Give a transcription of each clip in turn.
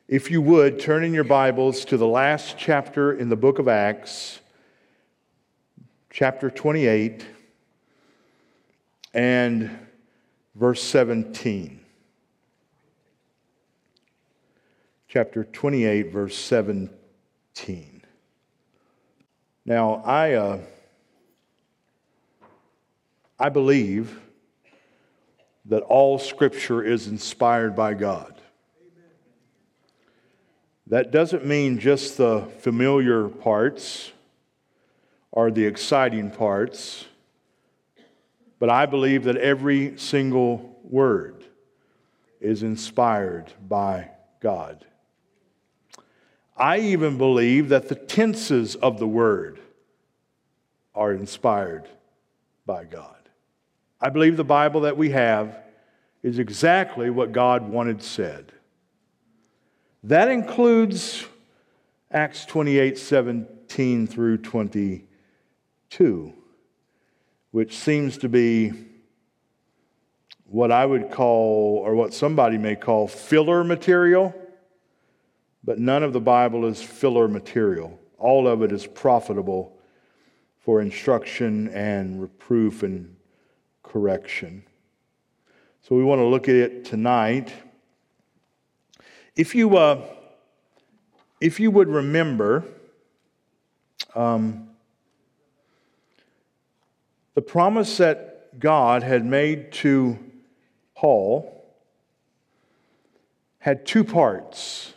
If you would, turn in your Bibles to the last chapter in the book of Acts, chapter 28, and verse 17. Chapter 28, verse 17. Now, I believe that all Scripture is inspired by God. That doesn't mean just the familiar parts or the exciting parts, but I believe that every single word is inspired by God. I even believe that the tenses of the word are inspired by God. I believe the Bible that we have is exactly what God wanted said. That includes Acts 28:17 through 22, which seems to be what I would call, or what somebody may call, filler material. But none of the Bible is filler material. All of it is profitable for instruction and reproof and correction. So we want to look at it tonight. If you would remember, the promise that God had made to Paul had two parts.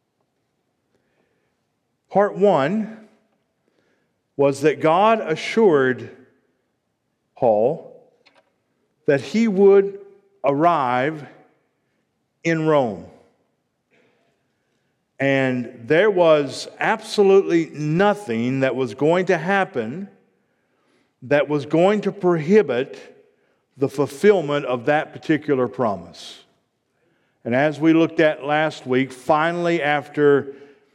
Part one was that God assured Paul that he would arrive in Rome. And there was absolutely nothing that was going to happen that was going to prohibit the fulfillment of that particular promise. And as we looked at last week, finally after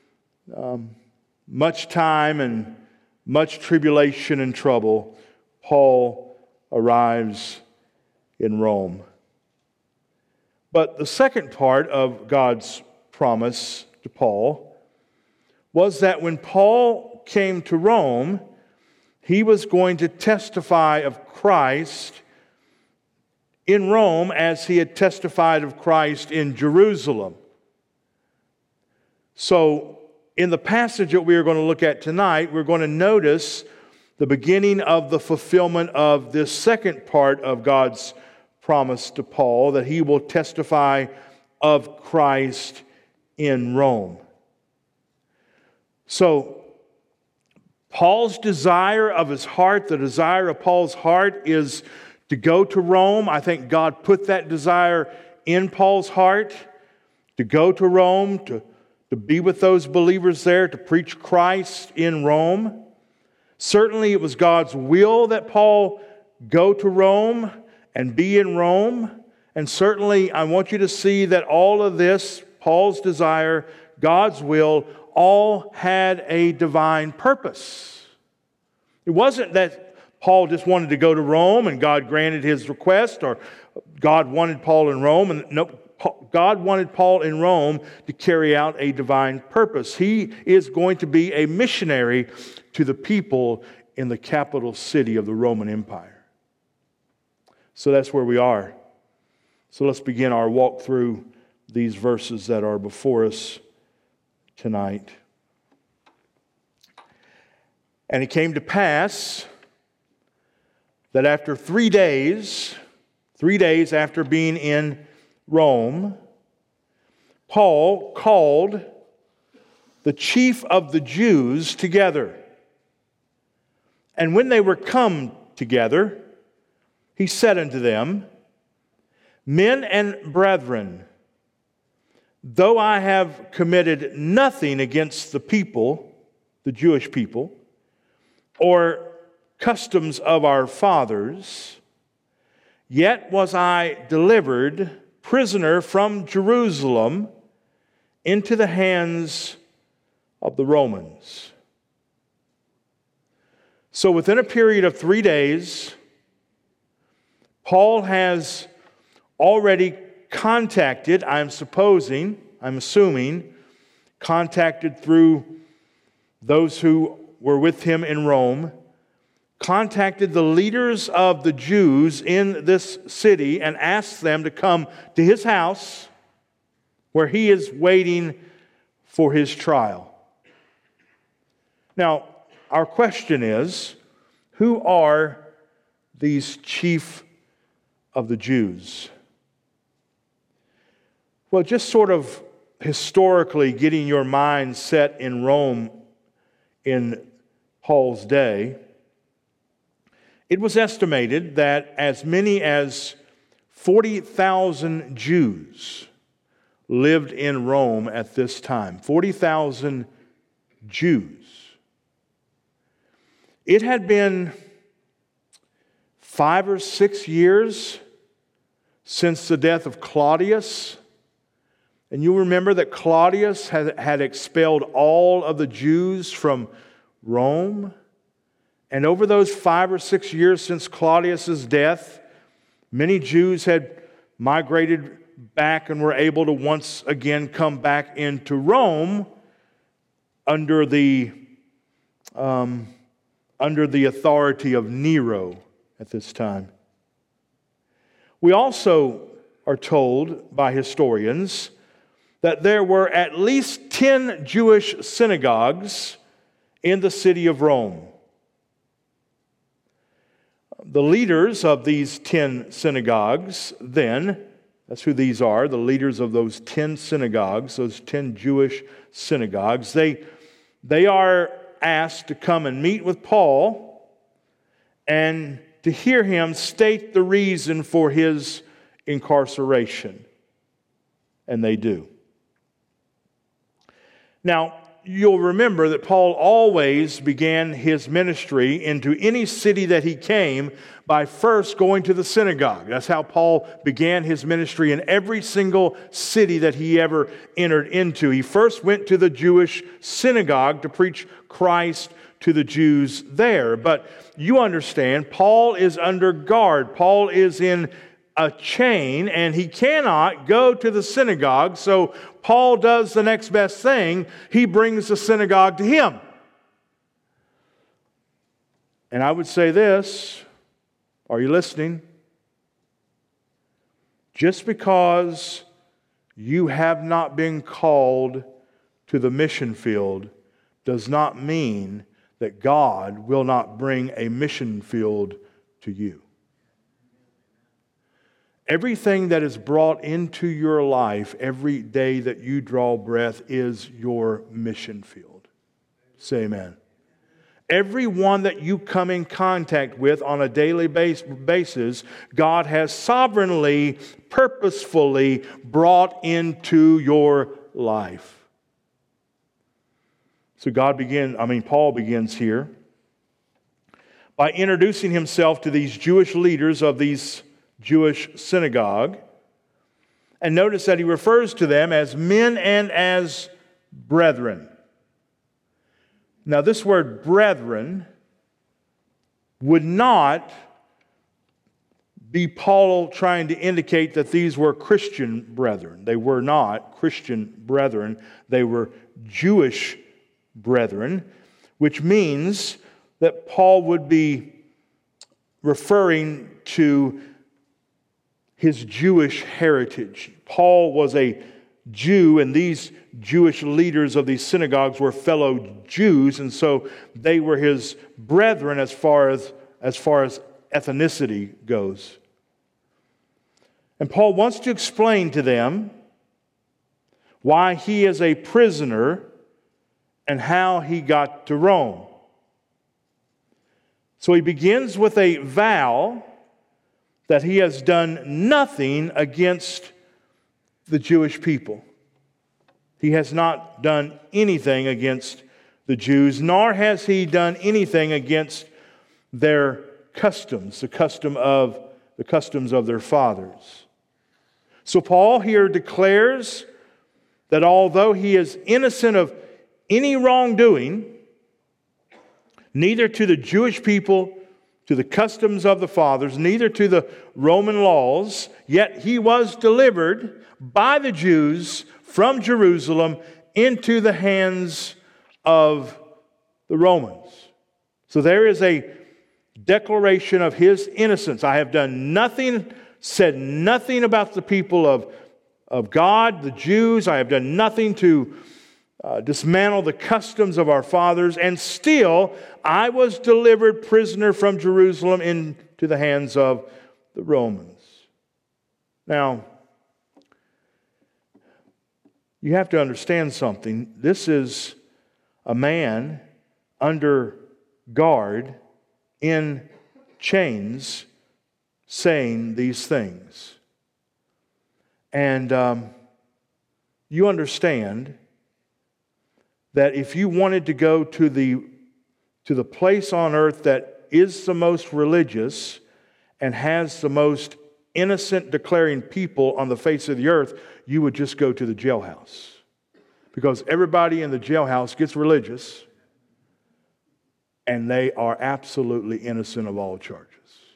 much time and much tribulation and trouble, Paul arrives in Rome. But the second part of God's promise to Paul was that when Paul came to Rome, he was going to testify of Christ in Rome as he had testified of Christ in Jerusalem. So, in the passage that we are going to look at tonight, we're going to notice the beginning of the fulfillment of this second part of God's promise to Paul, that he will testify of Christ in Rome. So, Paul's desire of his heart, the desire of Paul's heart is to go to Rome. I think God put that desire in Paul's heart, to go to Rome, to be with those believers there, to preach Christ in Rome. Certainly it was God's will that Paul go to Rome and be in Rome. And certainly I want you to see that all of this, Paul's desire, God's will, all had a divine purpose. It wasn't that Paul just wanted to go to Rome and God granted his request, or God wanted Paul in Rome. And no, God wanted Paul in Rome to carry out a divine purpose. He is going to be a missionary to the people in the capital city of the Roman Empire. So that's where we are. So let's begin our walk through these verses that are before us tonight. And it came to pass that after 3 days after being in Rome, Paul called the chief of the Jews together. And when they were come together, he said unto them, Men and brethren, though I have committed nothing against the people, the Jewish people, or customs of our fathers, yet was I delivered prisoner from Jerusalem into the hands of the Romans. So within a period of 3 days, Paul has already contacted, I'm assuming, contacted through those who were with him in Rome, contacted the leaders of the Jews in this city and asked them to come to his house where he is waiting for his trial. Now, our question is, who are these chief of the Jews? Well, just sort of historically getting your mind set in Rome in Paul's day, it was estimated that as many as 40,000 Jews lived in Rome at this time. 40,000 Jews. It had been 5 or 6 years since the death of Claudius. And you'll remember that Claudius had expelled all of the Jews from Rome. And over those 5 or 6 years since Claudius's death, many Jews had migrated back and were able to once again come back into Rome under the authority of Nero at this time. We also are told by historians that there were at least 10 Jewish synagogues in the city of Rome. The leaders of these 10 synagogues then, that's who these are, the leaders of those 10 synagogues, those 10 Jewish synagogues, they are asked to come and meet with Paul and to hear him state the reason for his incarceration. And they do. Now, you'll remember that Paul always began his ministry into any city that he came by first going to the synagogue. That's how Paul began his ministry in every single city that he ever entered into. He first went to the Jewish synagogue to preach Christ to the Jews there. But you understand, Paul is under guard. Paul is in a chain, and he cannot go to the synagogue, so Paul does the next best thing. He brings the synagogue to him. And I would say this, are you listening? Just because you have not been called to the mission field does not mean that God will not bring a mission field to you. Everything that is brought into your life every day that you draw breath is your mission field. Say amen. Everyone that you come in contact with on a daily basis, God has sovereignly, purposefully brought into your life. So Paul begins here by introducing himself to these Jewish leaders of these Jewish synagogue. And notice that he refers to them as men and as brethren. Now, this word brethren would not be Paul trying to indicate that these were Christian brethren. They were not Christian brethren. They were Jewish brethren, which means that Paul would be referring to his Jewish heritage. Paul was a Jew, and these Jewish leaders of these synagogues were fellow Jews, and so they were his brethren as far as ethnicity goes. And Paul wants to explain to them why he is a prisoner and how he got to Rome. So he begins with a vow that he has done nothing against the Jewish people. He has not done anything against the Jews, nor has he done anything against their customs, the customs of their fathers. So Paul here declares that although he is innocent of any wrongdoing, neither to the Jewish people, to the customs of the fathers, neither to the Roman laws, yet he was delivered by the Jews from Jerusalem into the hands of the Romans. So there is a declaration of his innocence. I have done nothing, said nothing about the people of God, the Jews. I have done nothing to dismantle the customs of our fathers, and still I was delivered prisoner from Jerusalem into the hands of the Romans. Now, you have to understand something. This is a man under guard in chains saying these things. And you understand that if you wanted to go to the place on earth that is the most religious and has the most innocent declaring people on the face of the earth, you would just go to the jailhouse. Because everybody in the jailhouse gets religious and they are absolutely innocent of all charges.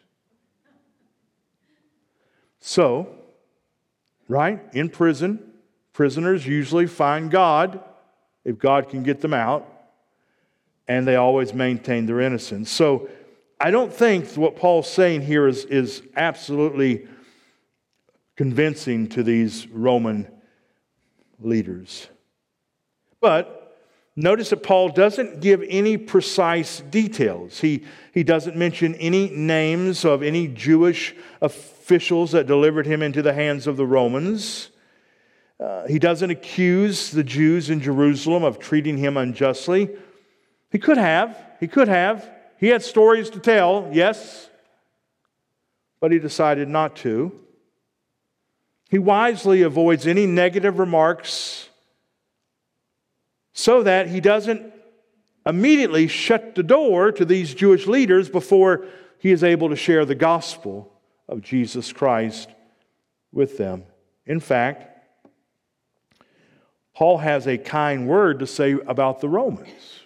So, right, in prison, prisoners usually find God if God can get them out, and they always maintain their innocence. So I don't think what Paul's saying here is absolutely convincing to these Roman leaders. But notice that Paul doesn't give any precise details. He doesn't mention any names of any Jewish officials that delivered him into the hands of the Romans. He doesn't accuse the Jews in Jerusalem of treating him unjustly. He could have. He had stories to tell, yes, but he decided not to. He wisely avoids any negative remarks so that he doesn't immediately shut the door to these Jewish leaders before he is able to share the gospel of Jesus Christ with them. In fact, Paul has a kind word to say about the Romans,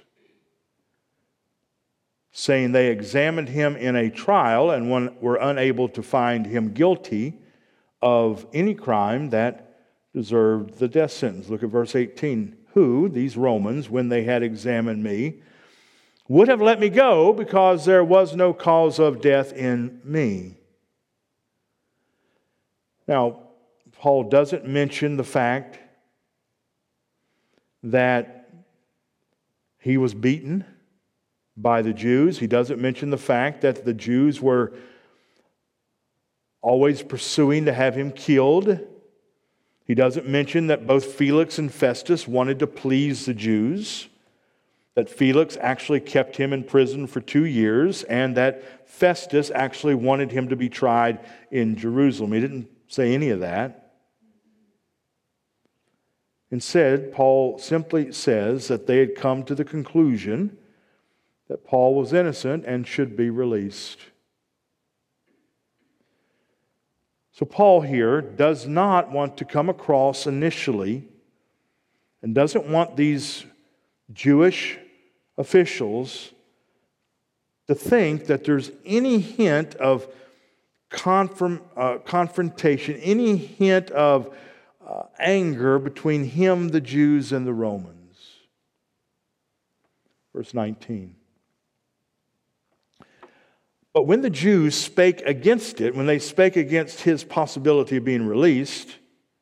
saying they examined him in a trial and were unable to find him guilty of any crime that deserved the death sentence. Look at verse 18. Who, these Romans, when they had examined me, would have let me go because there was no cause of death in me. Now, Paul doesn't mention the fact that he was beaten by the Jews. He doesn't mention the fact that the Jews were always pursuing to have him killed. He doesn't mention that both Felix and Festus wanted to please the Jews, that Felix actually kept him in prison for 2 years, and that Festus actually wanted him to be tried in Jerusalem. He didn't say any of that. Instead, Paul simply says that they had come to the conclusion that Paul was innocent and should be released. So Paul here does not want to come across initially and doesn't want these Jewish officials to think that there's any hint of confrontation, any hint of anger between him, the Jews, and the Romans. Verse 19. But when the Jews spake against it, when they spake against his possibility of being released,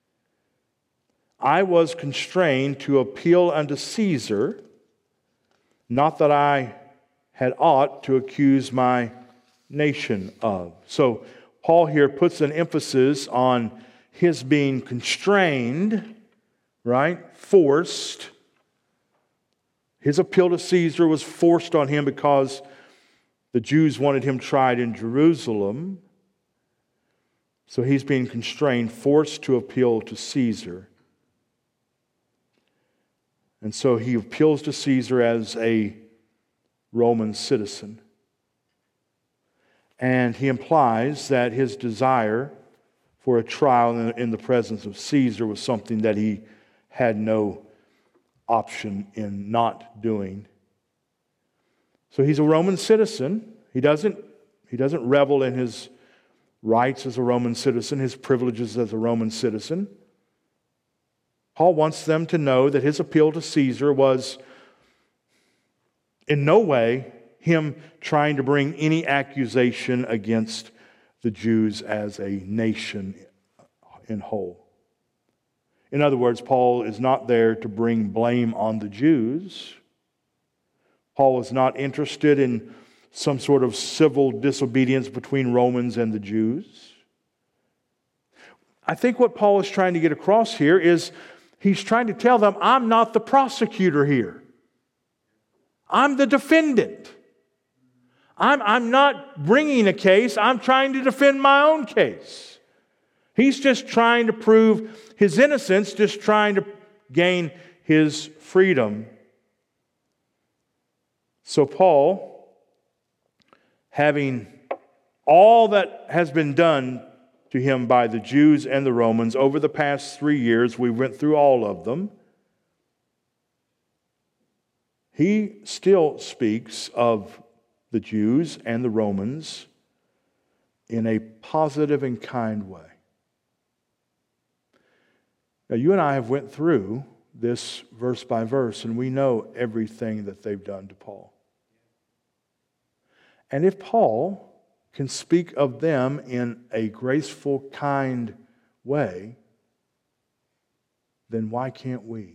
I was constrained to appeal unto Caesar, not that I had aught to accuse my nation of. So Paul here puts an emphasis on his being constrained, right? Forced. His appeal to Caesar was forced on him because the Jews wanted him tried in Jerusalem. So he's being constrained, forced to appeal to Caesar. And so he appeals to Caesar as a Roman citizen. And he implies that his desire for a trial in the presence of Caesar was something that he had no option in not doing. So he's a Roman citizen. He doesn't revel in his rights as a Roman citizen, his privileges as a Roman citizen. Paul wants them to know that his appeal to Caesar was in no way him trying to bring any accusation against the Jews as a nation in whole. In other words, Paul is not there to bring blame on the Jews. Paul is not interested in some sort of civil disobedience between Romans and the Jews. I think what Paul is trying to get across here is he's trying to tell them, I'm not the prosecutor here. I'm the defendant. I'm not bringing a case. I'm trying to defend my own case. He's just trying to prove his innocence, just trying to gain his freedom. So Paul, having all that has been done to him by the Jews and the Romans over the past 3 years, we went through all of them, he still speaks of the Jews and the Romans in a positive and kind way. Now, you and I have went through this verse by verse, and we know everything that they've done to Paul. And if Paul can speak of them in a graceful, kind way, then why can't we?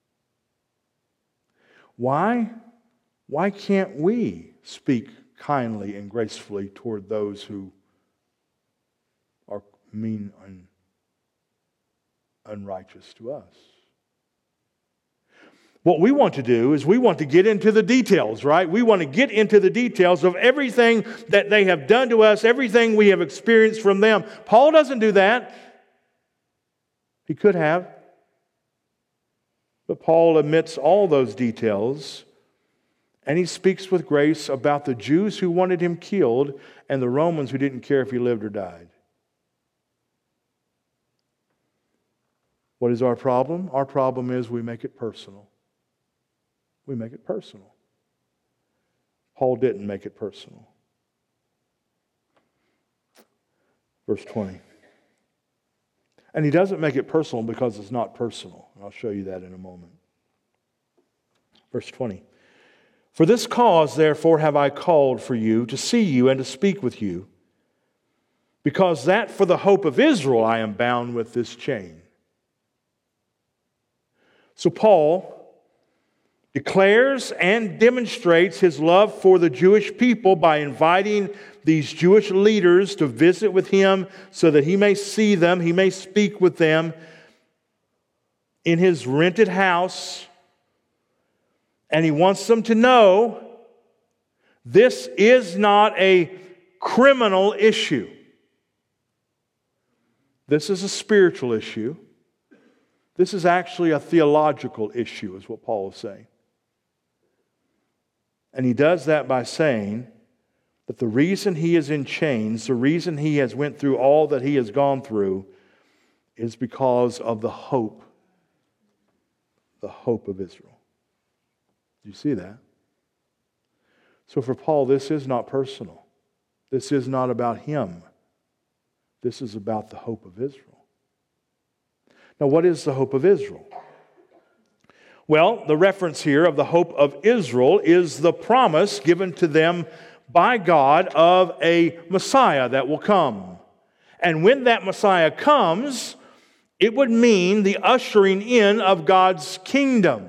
Why can't we speak kindly and gracefully toward those who are mean and unrighteous to us? What we want to do is we want to get into the details, right? We want to get into the details of everything that they have done to us, everything we have experienced from them. Paul doesn't do that. He could have. But Paul omits all those details, and he speaks with grace about the Jews who wanted him killed and the Romans who didn't care if he lived or died. What is our problem? Our problem is we make it personal. We make it personal. Paul didn't make it personal. Verse 20. And he doesn't make it personal because it's not personal. I'll show you that in a moment. Verse 20. For this cause, therefore, have I called for you to see you and to speak with you, because that for the hope of Israel I am bound with this chain. So Paul declares and demonstrates his love for the Jewish people by inviting these Jewish leaders to visit with him so that he may see them, he may speak with them in his rented house. And he wants them to know this is not a criminal issue. This is a spiritual issue. This is actually a theological issue, is what Paul is saying. And he does that by saying that the reason he is in chains, the reason he has went through all that he has gone through, is because of the hope of Israel. Do you see that? So for Paul, this is not personal. This is not about him. This is about the hope of Israel. Now, what is the hope of Israel? Well, the reference here of the hope of Israel is the promise given to them by God of a Messiah that will come. And when that Messiah comes, it would mean the ushering in of God's kingdom.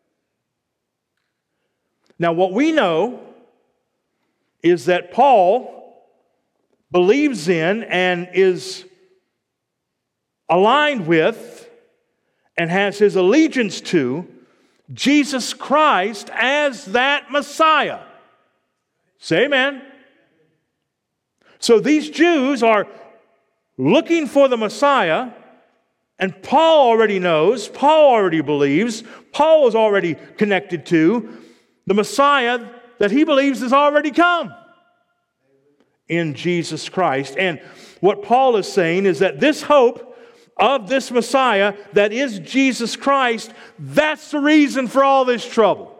Now, what we know is that Paul believes in and is aligned with and has his allegiance to Jesus Christ as that Messiah. Say amen. So these Jews are looking for the Messiah, and Paul already knows, Paul already believes, Paul is already connected to the Messiah that he believes has already come in Jesus Christ. And what Paul is saying is that this hope of this Messiah that is Jesus Christ, that's the reason for all this trouble.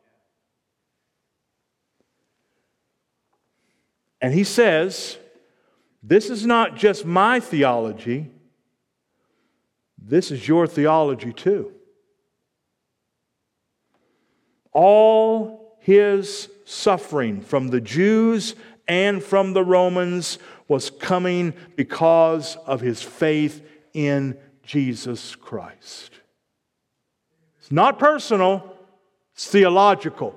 And he says, this is not just my theology. this is your theology too. All his suffering from the Jews and from the Romans was coming because of his faith in Jesus Christ. It's not personal, it's theological.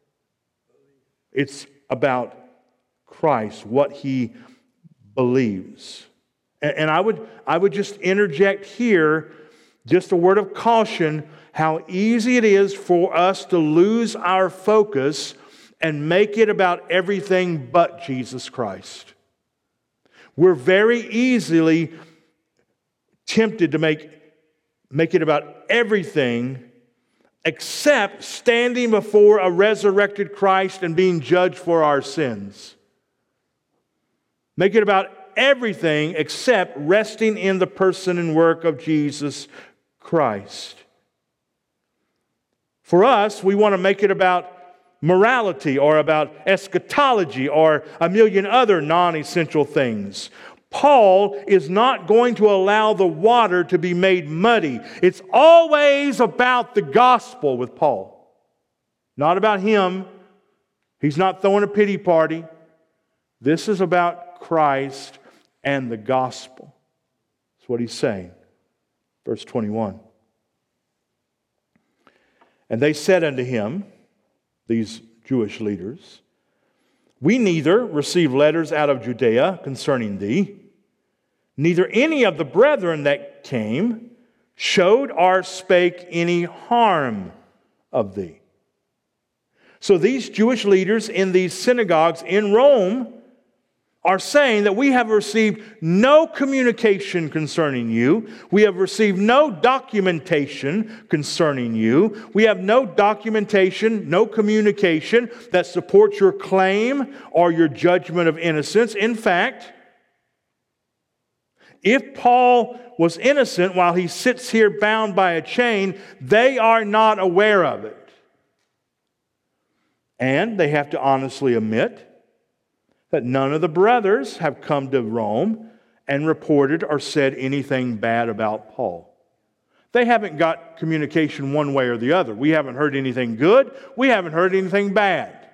It's about Christ, what he believes. And I would just interject here just a word of caution, how easy it is for us to lose our focus and make it about everything but Jesus Christ. We're very easily tempted to make it about everything except standing before a resurrected Christ and being judged for our sins. Make it about everything except resting in the person and work of Jesus Christ. For us, we want to make it about morality or about eschatology or a million other non-essential things. Paul is not going to allow the water to be made muddy. It's always about the gospel with Paul. Not about him. He's not throwing a pity party. This is about Christ and the gospel. That's what he's saying. Verse 21. And they said unto him, these Jewish leaders, we neither receive letters out of Judea concerning thee, neither any of the brethren that came showed or spake any harm of thee. So these Jewish leaders in these synagogues in Rome are saying that we have received no communication concerning you. We have received no documentation concerning you. We have no documentation, no communication that supports your claim or your judgment of innocence. In fact, if Paul was innocent while he sits here bound by a chain, they are not aware of it. And they have to honestly admit that none of the brothers have come to Rome and reported or said anything bad about Paul. They haven't got communication one way or the other. We haven't heard anything good. We haven't heard anything bad.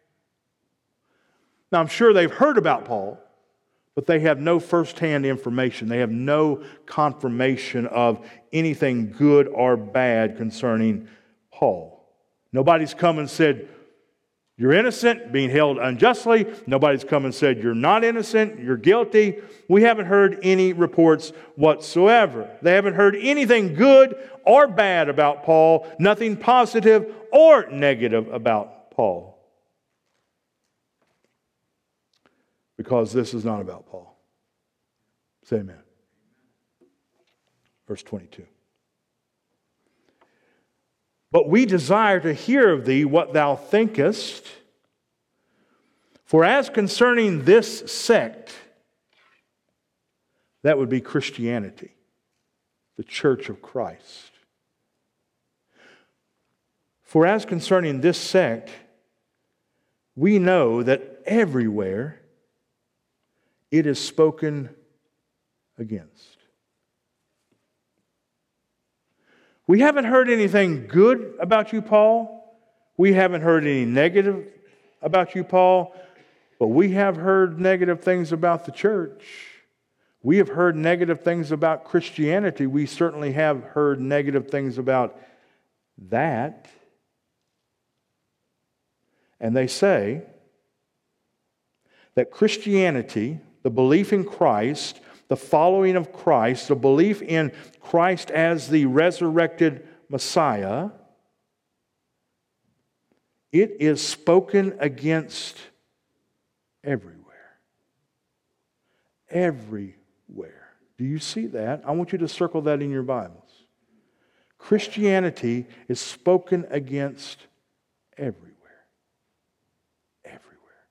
Now, I'm sure they've heard about Paul, but they have no firsthand information. They have no confirmation of anything good or bad concerning Paul. Nobody's come and said, you're innocent, being held unjustly. Nobody's come and said, you're not innocent, you're guilty. We haven't heard any reports whatsoever. They haven't heard anything good or bad about Paul, nothing positive or negative about Paul. Because this is not about Paul. Say amen. Verse 22. But we desire to hear of thee what thou thinkest. For as concerning this sect, that would be Christianity, the church of Christ. For as concerning this sect, we know that everywhere it is spoken against. We haven't heard anything good about you, Paul. We haven't heard any negative about you, Paul. But we have heard negative things about the church. We have heard negative things about Christianity. We certainly have heard negative things about that. And they say that Christianity, the belief in Christ, the following of Christ, the belief in Christ as the resurrected Messiah, it is spoken against everywhere. Everywhere. Do you see that? I want you to circle that in your Bibles. Christianity is spoken against everywhere. Everywhere.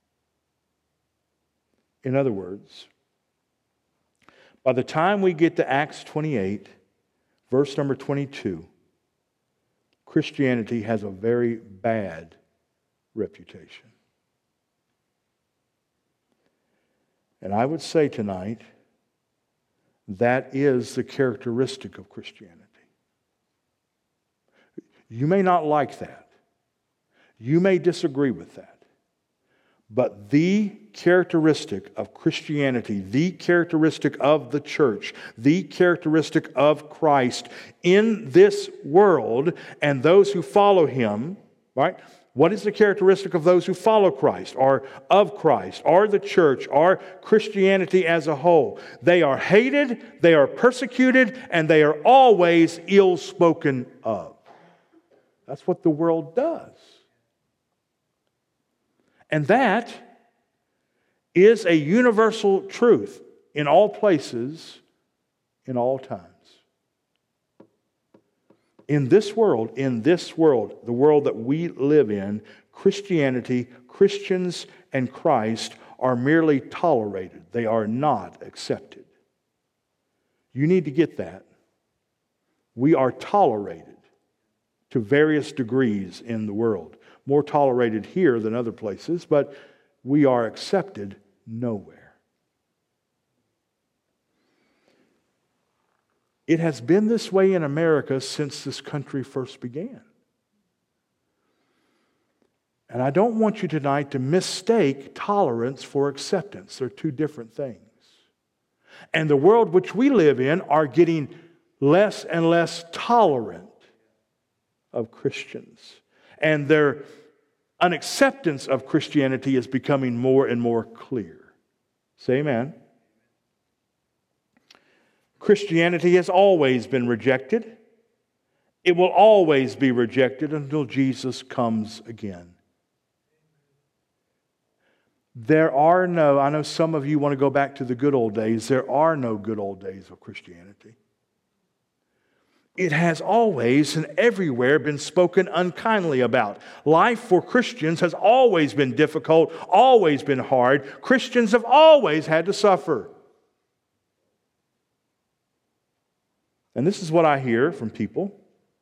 In other words, by the time we get to Acts 28, verse number 22, Christianity has a very bad reputation. And I would say tonight That is the characteristic of Christianity. You may not like that. You may disagree with that. But the characteristic of Christianity, the characteristic of the church, the characteristic of Christ in this world and those who follow Him, right? What is the characteristic of those who follow Christ, or of Christ, or the church, or Christianity as a whole? They are hated, they are persecuted, and they are always ill spoken of. That's what the world does. And that is a universal truth in all places, in all times. In this world, the world that we live in, Christianity, Christians, and Christ are merely tolerated. They are not accepted. You need to get that. We are tolerated to various degrees in the world. More tolerated here than other places, but we are accepted nowhere. It has been this way in America since this country first began. And I don't want you tonight to mistake tolerance for acceptance. They're two different things. And the world which we live in are getting less and less tolerant of Christians. And their unacceptance of Christianity is becoming more and more clear. Say amen. Christianity has always been rejected. It will always be rejected until Jesus comes again. I know some of you want to go back to the good old days. There are no good old days of Christianity. It has always and everywhere been spoken unkindly about. Life for Christians has always been difficult, always been hard. Christians have always had to suffer. And this is what I hear from people.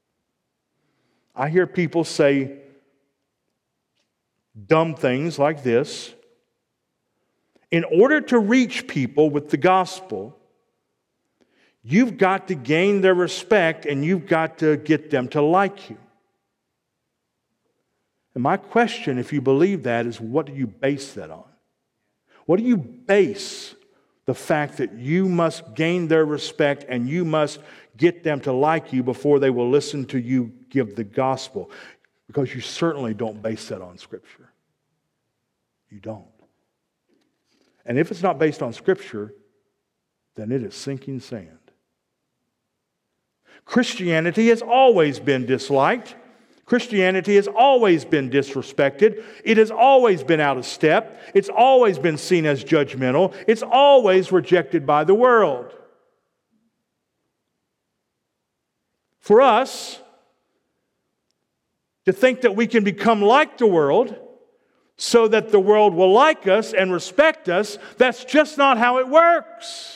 I hear people say dumb things like this. In order to reach people with the gospel, you've got to gain their respect and you've got to get them to like you. And my question, if you believe that, is what do you base that on? What do you base the fact that you must gain their respect and you must get them to like you before they will listen to you give the gospel? Because you certainly don't base that on Scripture. You don't. And if it's not based on Scripture, then it is sinking sand. Christianity has always been disliked. Christianity has always been disrespected. It has always been out of step. It's always been seen as judgmental. It's always rejected by the world. For us to think that we can become like the world so that the world will like us and respect us, that's just not how it works.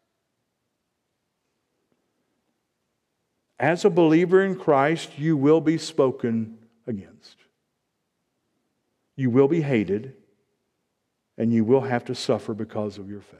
As a believer in Christ, you will be spoken against. You will be hated, and you will have to suffer because of your faith.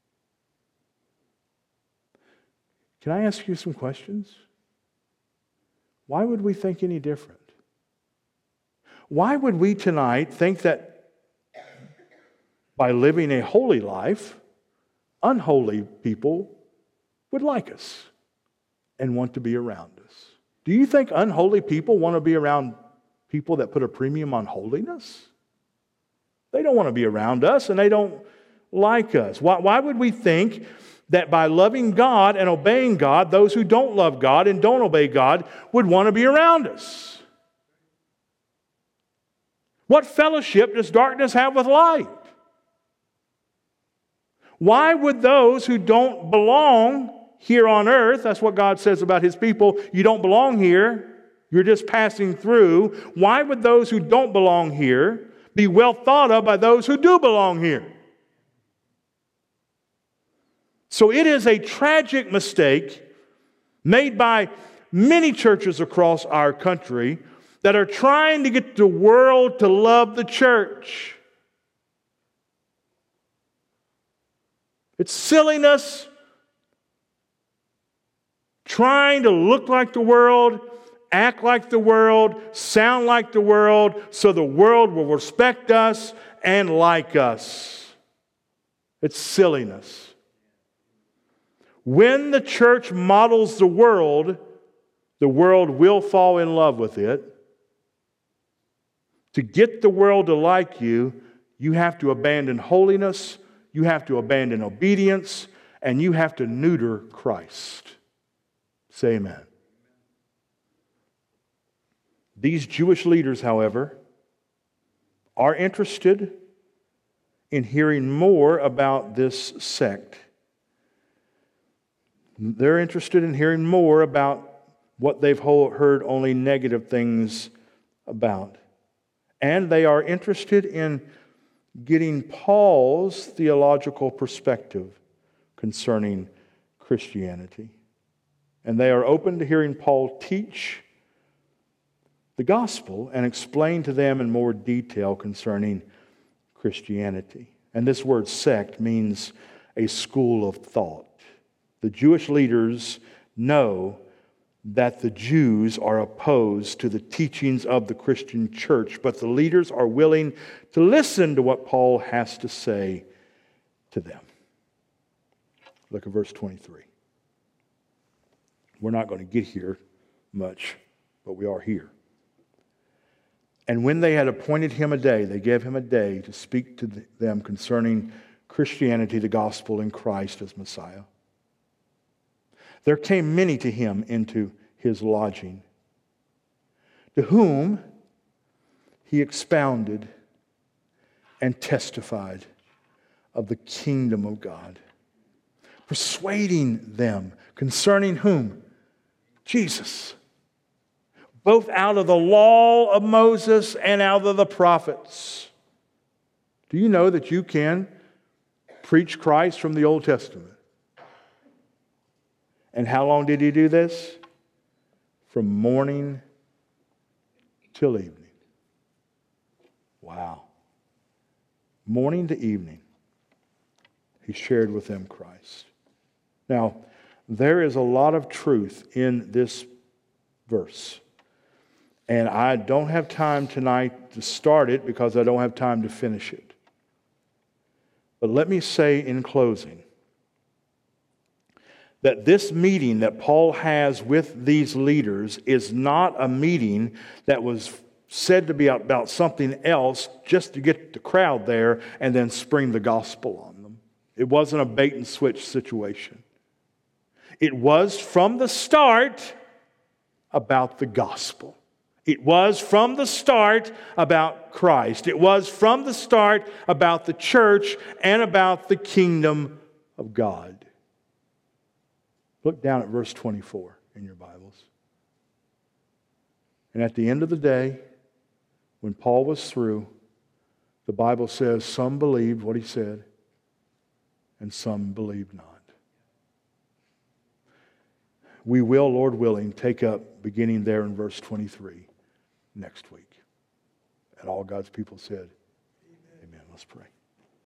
Can I ask you some questions? Why would we think any different? Why would we tonight think that by living a holy life, unholy people would like us and want to be around us? Do you think unholy people want to be around people that put a premium on holiness? They don't want to be around us and they don't like us. Why would we think that by loving God and obeying God, those who don't love God and don't obey God would want to be around us? What fellowship does darkness have with light? Why would those who don't belong here on earth, that's what God says about His people, you don't belong here, you're just passing through. Why would those who don't belong here be well thought of by those who do belong here? So it is a tragic mistake made by many churches across our country that are trying to get the world to love the church. It's silliness trying to look like the world, act like the world, sound like the world, so the world will respect us and like us. It's silliness. When the church models the world will fall in love with it. To get the world to like you, you have to abandon holiness, you have to abandon obedience, and you have to neuter Christ. Say amen. These Jewish leaders, however, are interested in hearing more about this sect. They're interested in hearing more about what they've heard only negative things about. And they are interested in getting Paul's theological perspective concerning Christianity. And they are open to hearing Paul teach the gospel and explain to them in more detail concerning Christianity. And this word sect means a school of thought. The Jewish leaders know that the Jews are opposed to the teachings of the Christian church, but the leaders are willing to listen to what Paul has to say to them. Look at verse 23. We're not going to get here much, but we are here. And when they had appointed him a day, they gave him a day to speak to them concerning Christianity, the gospel, in Christ as Messiah. There came many to him into his lodging, to whom he expounded and testified of the kingdom of God, persuading them concerning whom? Jesus, both out of the law of Moses and out of the prophets. Do you know that you can preach Christ from the Old Testament? And how long did he do this? From morning till evening. Wow. Morning to evening, he shared with them Christ. Now, there is a lot of truth in this verse. And I don't have time tonight to start it because I don't have time to finish it. But let me say in closing that this meeting that Paul has with these leaders is not a meeting that was said to be about something else just to get the crowd there and then spring the gospel on them. It wasn't a bait and switch situation. It was from the start about the gospel. It was from the start about Christ. It was from the start about the church and about the kingdom of God. Look down at verse 24 in your Bibles. And at the end of the day, when Paul was through, the Bible says some believed what he said and some believed not. We will, Lord willing, take up beginning there in verse 23 next week. And all God's people said, Amen. Let's pray.